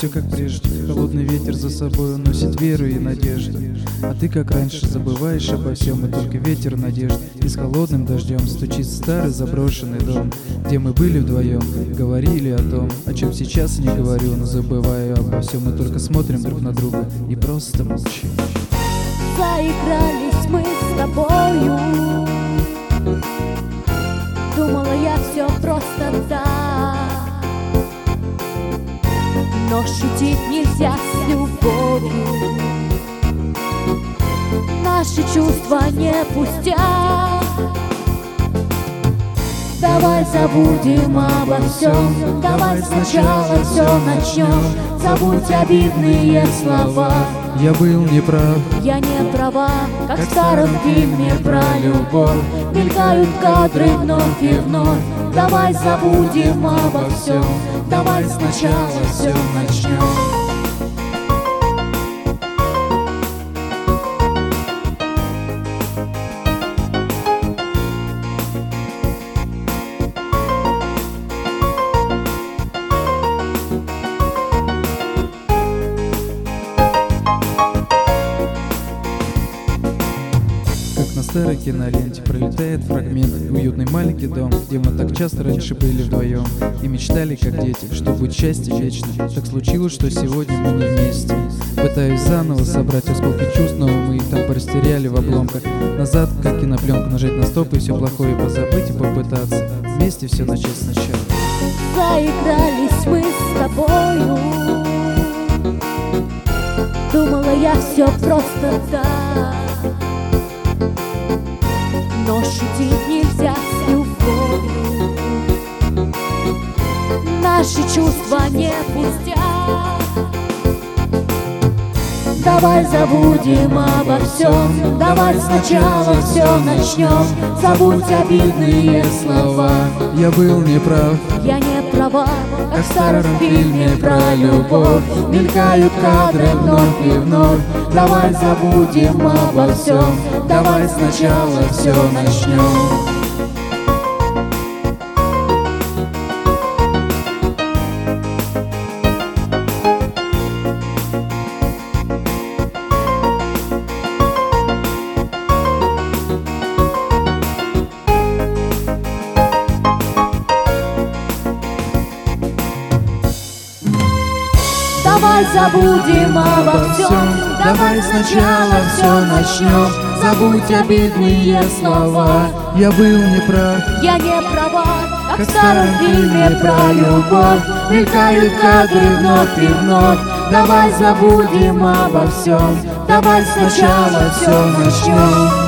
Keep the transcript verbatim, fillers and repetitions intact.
все как прежде. Холодный ветер за собой уносит веру и надежду. А ты, как раньше, забываешь обо всем, и только ветер надежд. И с холодным дождем стучит старый заброшенный дом, где мы были вдвоем, говорили о том, о чем сейчас не говорю, но забываю обо всем. Мы только смотрим друг на друга и просто молчим. Заигрались мы с тобою, думала я все просто так, но шутить нельзя с любовью. Наши чувства не пустяк. Давай забудем обо всем, давай сначала все начнем. Забудь обидные слова. Я был неправ, я не права, как в старом фильме про любовь. Мелькают кадры вновь и вновь. Давай забудем обо всем, давай сначала все начнем. На старой киноленте пролетает фрагмент. Уютный маленький дом, где мы так часто раньше были вдвоем и мечтали, как дети, что будет счастье вечно. Так случилось, что сегодня мы не вместе. Пытаюсь заново собрать осколки чувств, но мы их там порастеряли в обломках. Назад, как кинопленку, нажать на стоп и все плохое позабыть и попытаться вместе все начать сначала. Заигрались мы с тобою, думала я все просто так, но шутить нельзя с любовью. Наши чувства не пустяк. Давай забудем обо всем, давай сначала все начнем. Забудь обидные слова. Я был неправ, я не права, как в старом фильме про любовь. Мелькают кадры вновь и вновь. Давай забудем обо всем, давай сначала все начнем. Давай забудем обо всем, давай сначала все начнем. Забудь обидные слова. Я был неправ, я не права, как в старом фильме про любовь. Мелькают кадры вновь и вновь. Давай забудем обо всем, давай сначала все начнем.